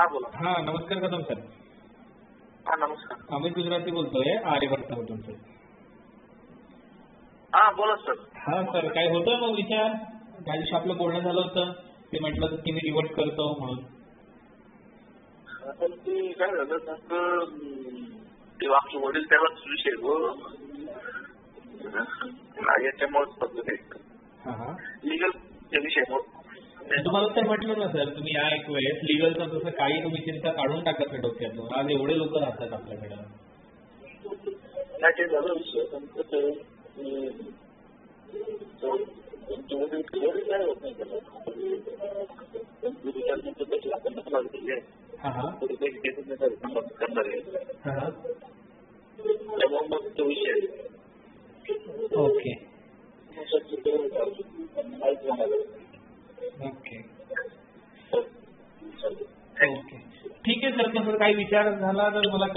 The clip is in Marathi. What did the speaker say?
बोला. हा नमस्कार कदम सर. हा नमस्कार. अमित गुजराती बोलतोय आर्यभट्टामधून सर. हा बोला सर. हा सर काय होतं मग विचार त्या दिवशी आपलं बोलणं झालं होतं ते म्हटलं की मी रिवर्ट करतो म्हणून. पण ते काय झालं तर ते आमचे वडील त्यालाच विषय याच्यामुळे लिगल विषय तुम्हाला तर म्हटलं ना सर तुम्ही या एक वेळेस लिगलचं तसं काही तुम्ही चिंता काढून टाकत नाही डोक्यातून. आज एवढे लोक राहतात आपल्याकडे. नाही ते झालं विषय पण कसं काय होत नाही करणार आहे त्यामुळे मग तो विषय. ओके ओके ओके ठीक आहे सर. तसं काही विचार झाला तर मला